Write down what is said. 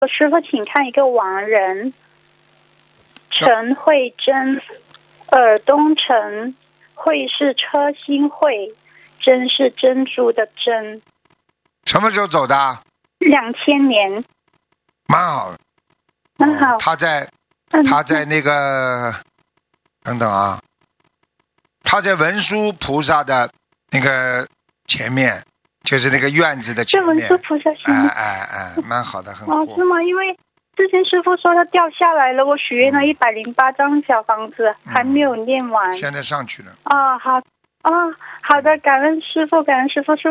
师傅，请看一个亡人，陈慧珍，尔东陈，慧是车心慧，珍是珍珠的珍。 什么时候走的 ？2000年。 蛮好。 蛮好。 他在那个等等啊，他在文殊菩萨的那个前面，就是那个院子的前面。 在文殊菩萨前面。 蛮好的，很酷。是吗？因为之前师傅说他掉下来了，我许愿了108张小房子，还没有念完。 现在上去了。 好的，感恩师傅，感恩师傅。